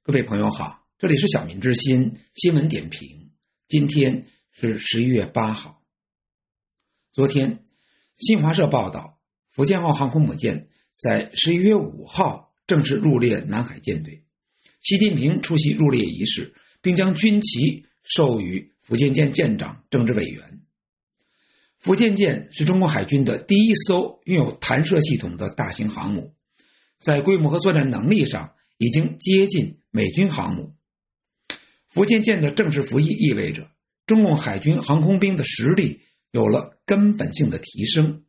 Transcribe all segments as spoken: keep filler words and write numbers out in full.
各位朋友好，这里是小民之心新闻点评。今天是十一月八号。昨天，新华社报道，福建号航空母舰在十一月五号正式入列南海舰队。习近平出席入列仪式，并将军旗授予福建舰舰长政治委员。福建舰是中国海军的第一艘拥有弹射系统的大型航母，在规模和作战能力上已经接近美军航母。福建舰的正式服役意味着中共海军航空兵的实力有了根本性的提升。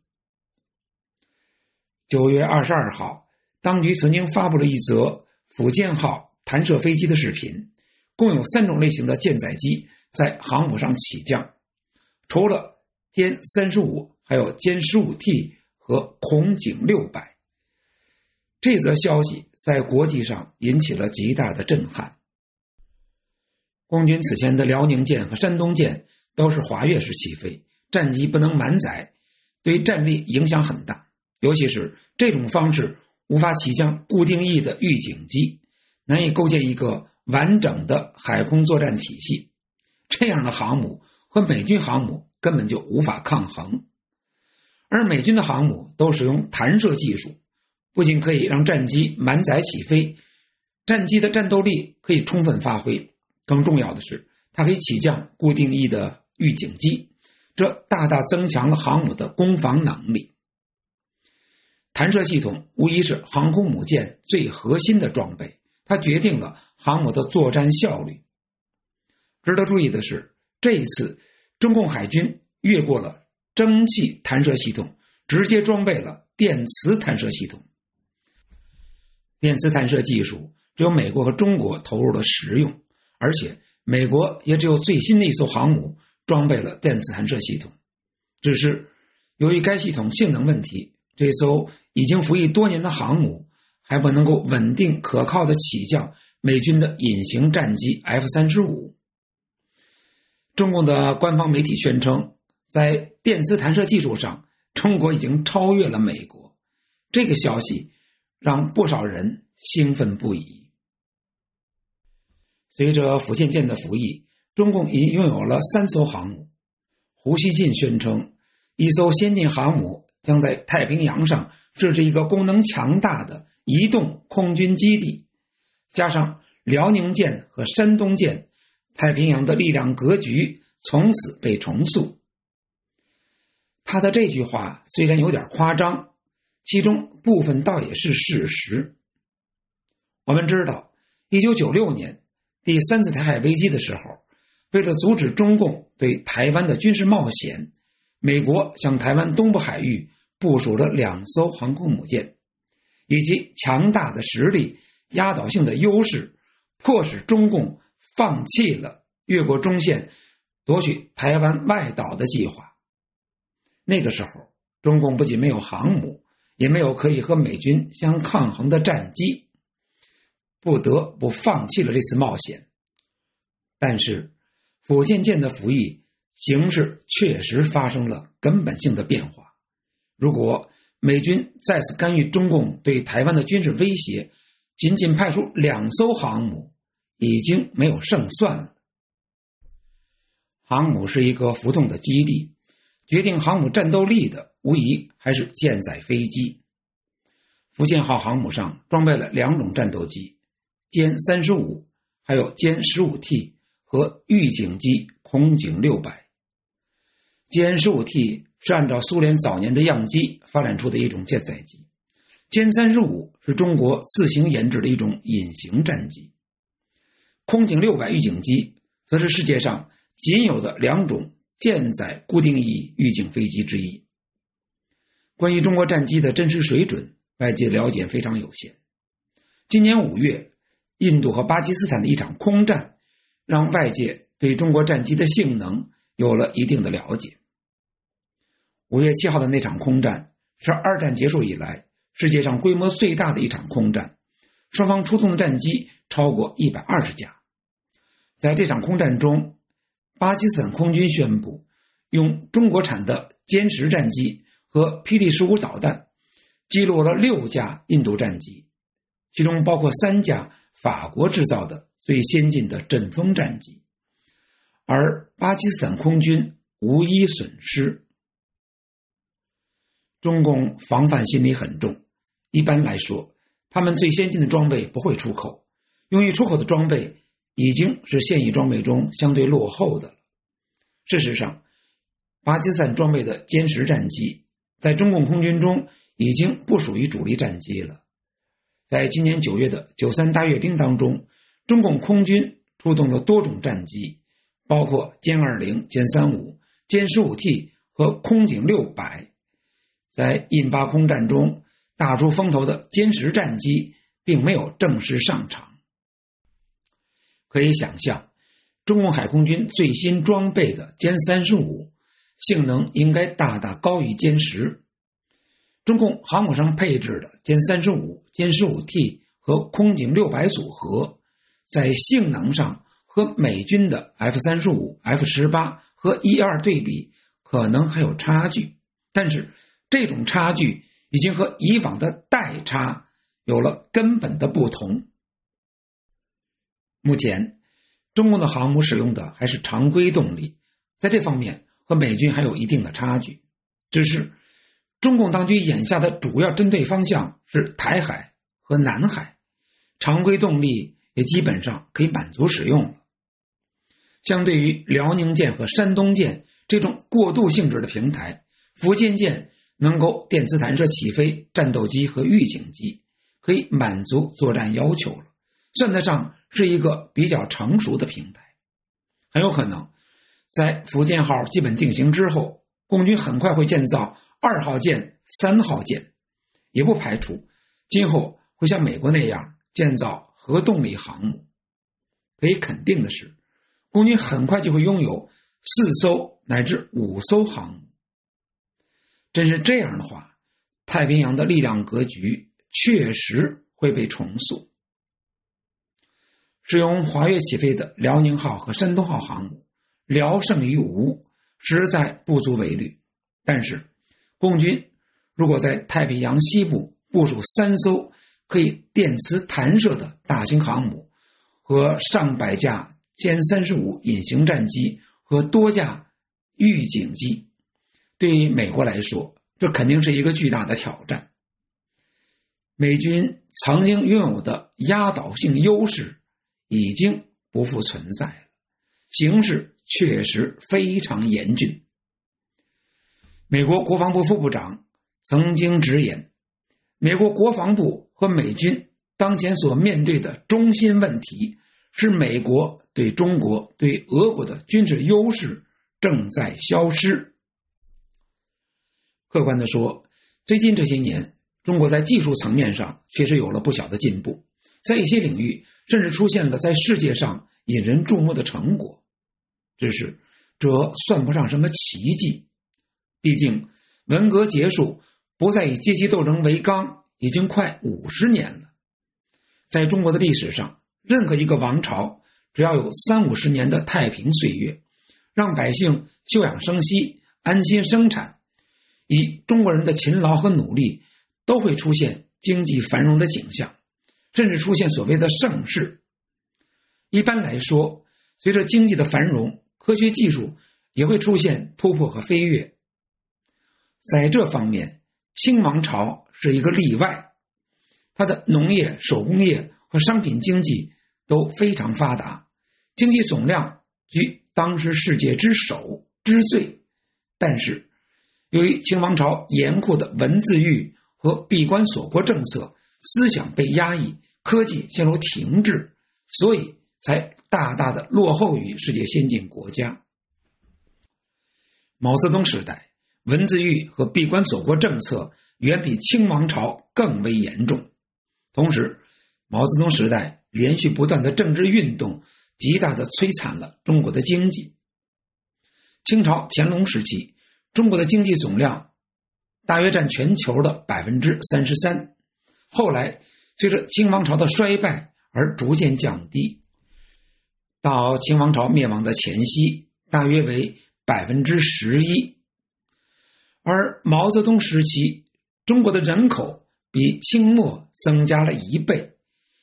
九月二十二号，当局曾经发布了一则福建号弹射飞机的视频，共有三种类型的舰载机在航母上起降，除了歼三十五，还有歼十五 T 和空警六百。这则消息在国际上引起了极大的震撼。共军此前的辽宁舰和山东舰都是滑跃式起飞，战机不能满载，对战力影响很大。尤其是这种方式无法起降固定翼的预警机，难以构建一个完整的海空作战体系。这样的航母和美军航母根本就无法抗衡。而美军的航母都使用弹射技术，不仅可以让战机满载起飞，战机的战斗力可以充分发挥，更重要的是它可以起降固定翼的预警机，这大大增强了航母的攻防能力。弹射系统无疑是航空母舰最核心的装备，它决定了航母的作战效率。值得注意的是，这一次中共海军越过了蒸汽弹射系统，直接装备了电磁弹射系统。电磁弹射技术只有美国和中国投入了使用，而且美国也只有最新的一艘航母装备了电磁弹射系统。只是由于该系统性能问题，这艘已经服役多年的航母还不能够稳定可靠的起降美军的隐形战机 F 三十五。中共的官方媒体宣称，在电磁弹射技术上，中国已经超越了美国。这个消息让不少人兴奋不已。随着福建舰的服役，中共已拥有了三艘航母。胡锡进宣称，一艘先进航母将在太平洋上设置一个功能强大的移动空军基地，加上辽宁舰和山东舰，太平洋的力量格局从此被重塑。他的这句话虽然有点夸张，其中部分倒也是事实。我们知道，一九九六年第三次台海危机的时候，为了阻止中共对台湾的军事冒险，美国向台湾东部海域部署了两艘航空母舰，以及强大的实力、压倒性的优势，迫使中共放弃了越过中线夺取台湾外岛的计划。那个时候，中共不仅没有航母，也没有可以和美军相抗衡的战机，不得不放弃了这次冒险。但是福建舰的服役形势确实发生了根本性的变化。如果美军再次干预中共对台湾的军事威胁，仅仅派出两艘航母已经没有胜算了。航母是一个浮动的基地，决定航母战斗力的无疑还是舰载飞机。福建号航母上装备了两种战斗机，歼三十五还有歼十五 T 和预警机空警六百。歼十五 T 是按照苏联早年的样机发展出的一种舰载机，歼三十五是中国自行研制的一种隐形战机，空警六百预警机则是世界上仅有的两种舰载固定翼预警飞机之一。关于中国战机的真实水准，外界了解非常有限。今年五月，印度和巴基斯坦的一场空战，让外界对中国战机的性能有了一定的了解。五月七号的那场空战是二战结束以来世界上规模最大的一场空战，双方出动的战机超过一百二十架。在这场空战中，巴基斯坦空军宣布用中国产的歼十战机和霹雳十五导弹击落了六架印度战机，其中包括三架法国制造的最先进的阵风战机，而巴基斯坦空军无一损失。中共防范心理很重，一般来说，他们最先进的装备不会出口，用于出口的装备已经是现役装备中相对落后的了。事实上，巴基斯坦装备的歼十战机在中共空军中已经不属于主力战机了。在今年九月的九三大阅兵当中，中共空军出动了多种战机，包括歼二零、歼三五、歼十五 T 和空警六百。在印巴空战中大出风头的歼十战机并没有正式上场。可以想象，中共海空军最新装备的歼三十五性能应该大大高于歼十。中共航母上配置的歼三十五、歼十五 T 和空警六百组合，在性能上和美军的 F 三十五、F 十八 和 E 二 对比可能还有差距，但是这种差距已经和以往的代差有了根本的不同。目前中共的航母使用的还是常规动力，在这方面和美军还有一定的差距，只是中共当局眼下的主要针对方向是台海和南海，常规动力也基本上可以满足使用了。相对于辽宁舰和山东舰这种过渡性质的平台，福建舰能够电磁弹射起飞战斗机和预警机，可以满足作战要求了，算得上是一个比较成熟的平台。很有可能在福建号基本定型之后，共军很快会建造二号舰、三号舰，也不排除今后会像美国那样建造核动力航母。可以肯定的是，共军很快就会拥有四艘乃至五艘航母。真是这样的话，太平洋的力量格局确实会被重塑。使用华跃起飞的辽宁号和山东号航母，辽胜于吴，实在不足为虑。但是共军如果在太平洋西部部署三艘可以电磁弹射的大型航母和上百架歼三十五隐形战机和多架预警机，对于美国来说，这肯定是一个巨大的挑战。美军曾经拥有的压倒性优势已经不复存在了，形势确实非常严峻。美国国防部副部长曾经直言，美国国防部和美军当前所面对的中心问题是美国对中国、对俄国的军事优势正在消失。客观地说，最近这些年，中国在技术层面上确实有了不小的进步，在一些领域甚至出现了在世界上引人注目的成果。只是这算不上什么奇迹，毕竟文革结束，不再以阶级斗争为纲，已经快五十年了。在中国的历史上，任何一个王朝只要有三五十年的太平岁月，让百姓休养生息、安心生产，以中国人的勤劳和努力，都会出现经济繁荣的景象，甚至出现所谓的盛世。一般来说，随着经济的繁荣，科学技术也会出现突破和飞跃。在这方面，清王朝是一个例外，它的农业、手工业和商品经济都非常发达，经济总量居当时世界之首之最。但是由于清王朝严酷的文字狱和闭关锁国政策，思想被压抑，科技陷入停滞，所以才大大的落后于世界先进国家。毛泽东时代，文字狱和闭关锁国政策远比清王朝更为严重。同时，毛泽东时代连续不断的政治运动极大的摧残了中国的经济。清朝乾隆时期，中国的经济总量大约占全球的 百分之三十三， 后来随着清王朝的衰败而逐渐降低，到清王朝灭亡的前夕大约为 百分之十一。 而毛泽东时期，中国的人口比清末增加了一倍，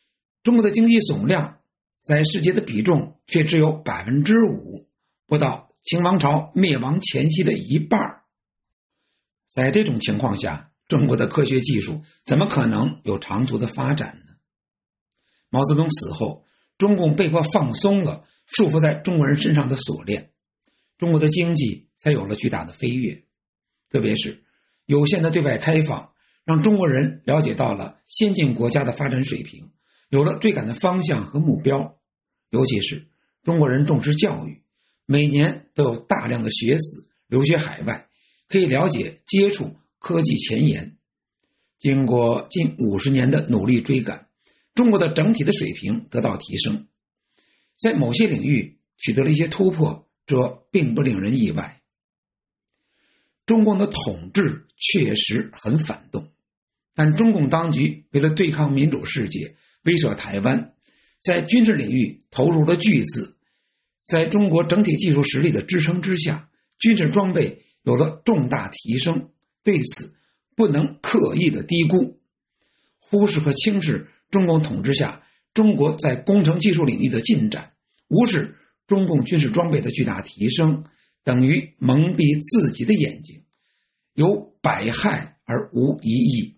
中国的经济总量在世界的比重却只有 百分之五， 不到清王朝灭亡前夕的一半。在这种情况下，中国的科学技术怎么可能有长足的发展呢？毛泽东死后，中共被迫放松了束缚在中国人身上的锁链，中国的经济才有了巨大的飞跃。特别是有限的对外开放，让中国人了解到了先进国家的发展水平，有了追赶的方向和目标。尤其是中国人重视教育，每年都有大量的学子留学海外，可以了解接触科技前沿。经过近五十年的努力追赶，中国的整体的水平得到提升，在某些领域取得了一些突破，这并不令人意外。中共的统治确实很反动，但中共当局为了对抗民主世界，威慑台湾，在军事领域投入了巨资，在中国整体技术实力的支撑之下，军事装备有了重大提升，对此不能刻意的低估。忽视和轻视中共统治下中国在工程技术领域的进展，无视中共军事装备的巨大提升，等于蒙蔽自己的眼睛，有百害而无一益。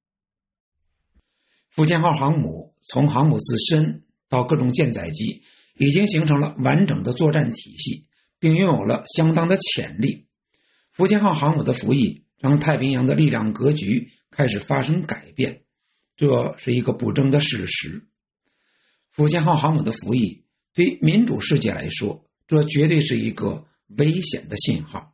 福建号航母从航母自身到各种舰载机，已经形成了完整的作战体系，并拥有了相当的潜力。福建号航母的服役让太平洋的力量格局开始发生改变，这是一个不争的事实。福建号航母的服役对民主世界来说，这绝对是一个危险的信号。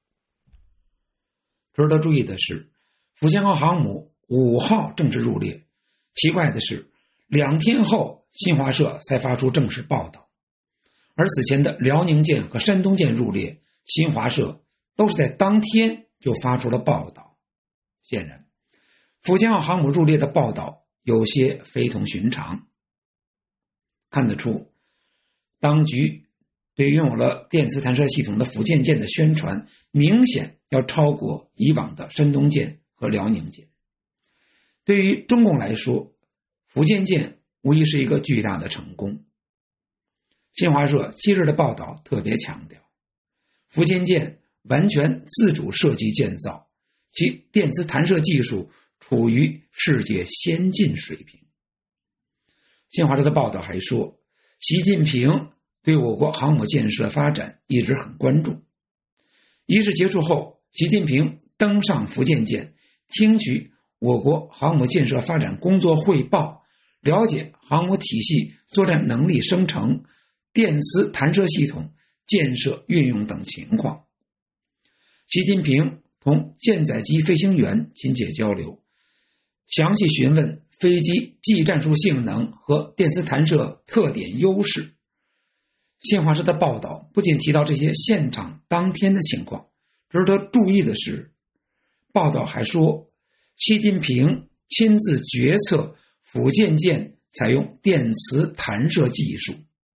值得注意的是，福建号航母五号正式入列，奇怪的是，两天后新华社才发出正式报道，而此前的辽宁舰和山东舰入列，新华社都是在当天就发出了报道。显然，福建号航母入列的报道有些非同寻常。看得出，当局对拥有了电磁弹射系统的福建舰的宣传，明显要超过以往的山东舰和辽宁舰。对于中共来说，福建舰无疑是一个巨大的成功。新华社七日的报道特别强调，福建舰完全自主设计建造，其电磁弹射技术处于世界先进水平。新华社的报道还说，习近平对我国航母建设发展一直很关注。仪式结束后，习近平登上福建舰，听取我国航母建设发展工作汇报，了解航母体系作战能力生成、电磁弹射系统建设运用等情况。习近平同舰载机飞行员亲切交流，详细询问飞机技战术性能和电磁弹射特点优势。新华社的报道不仅提到这些现场当天的情况，值得注意的是，报道还说，习近平亲自决策福建舰采用电磁弹射技术。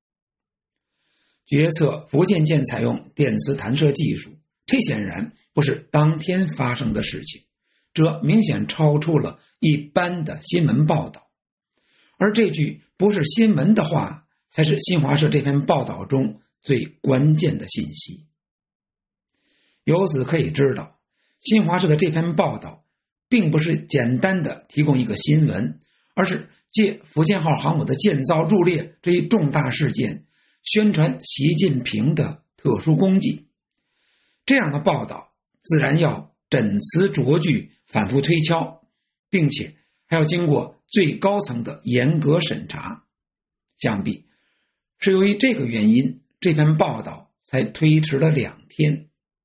决策福建舰采用电磁弹射技术，这显然不是当天发生的事情，这明显超出了一般的新闻报道。而这句不是新闻的话，才是新华社这篇报道中最关键的信息。由此可以知道，新华社的这篇报道并不是简单的提供一个新闻，而是借福建号航母的建造入列这一重大事件，宣传习近平的特殊功绩。这样的报道自然要诊词酌句，反复推敲，并且还要经过最高层的严格审查。想必是由于这个原因，这篇报道才推迟了两天。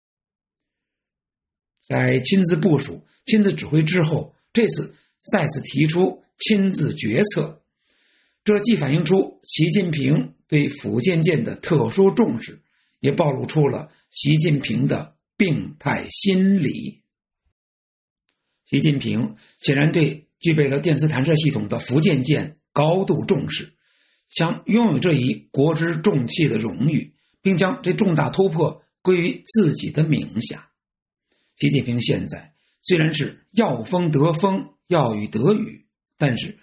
在亲自部署、亲自指挥之后，这次再次提出亲自决策，这既反映出习近平对福建舰的特殊重视，也暴露出了习近平的病态心理。习近平显然对具备了电磁弹射系统的福建舰高度重视，想拥有这一国之重器的荣誉，并将这重大突破归于自己的名下。习近平现在虽然是要风得风，要雨得雨，但是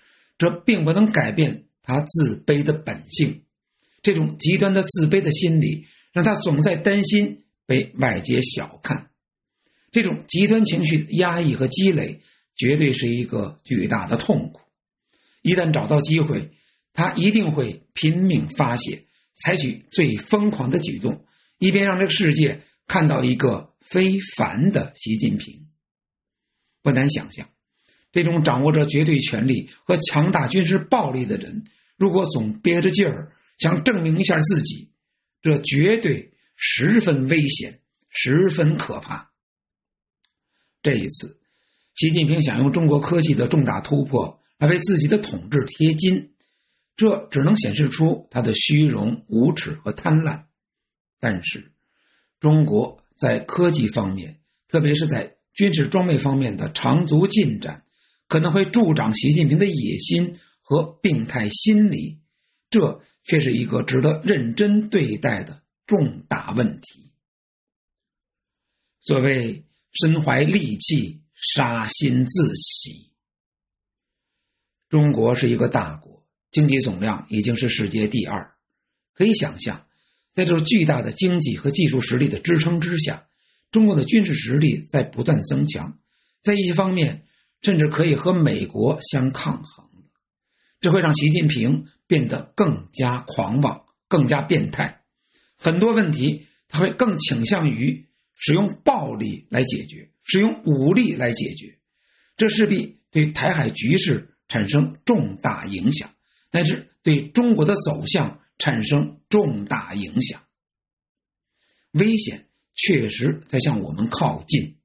这并不能改变他自卑的本性。这种极端的自卑的心理让他总在担心被外界小看。这种极端情绪的压抑和积累绝对是一个巨大的痛苦。一旦找到机会，他一定会拼命发泄，采取最疯狂的举动，以便让这个世界看到一个非凡的习近平。不难想象，这种掌握着绝对权力和强大军事暴力的人，如果总憋着劲儿想证明一下自己，这绝对十分危险，十分可怕。这一次，习近平想用中国科技的重大突破来为自己的统治贴金，这只能显示出他的虚荣、无耻和贪婪。但是，中国在科技方面，特别是在军事装备方面的长足进展，可能会助长习近平的野心和病态心理，这却是一个值得认真对待的重大问题。所谓身怀利器，杀心自起。中国是一个大国，经济总量已经是世界第二。可以想象，在这巨大的经济和技术实力的支撑之下，中国的军事实力在不断增强，在一些方面甚至可以和美国相抗衡。这会让习近平变得更加狂妄，更加变态。很多问题他会更倾向于使用暴力来解决，使用武力来解决，这势必对台海局势产生重大影响，乃至对中国的走向产生重大影响。危险确实在向我们靠近。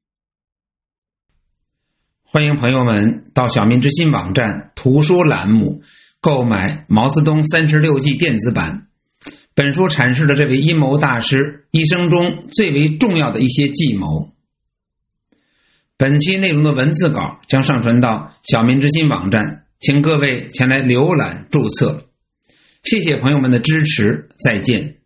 欢迎朋友们到小民之心网站图书栏目购买《毛泽东三十六计》电子版。本书阐释了这位阴谋大师一生中最为重要的一些计谋。本期内容的文字稿将上传到小民之心网站，请各位前来浏览注册。谢谢朋友们的支持，再见。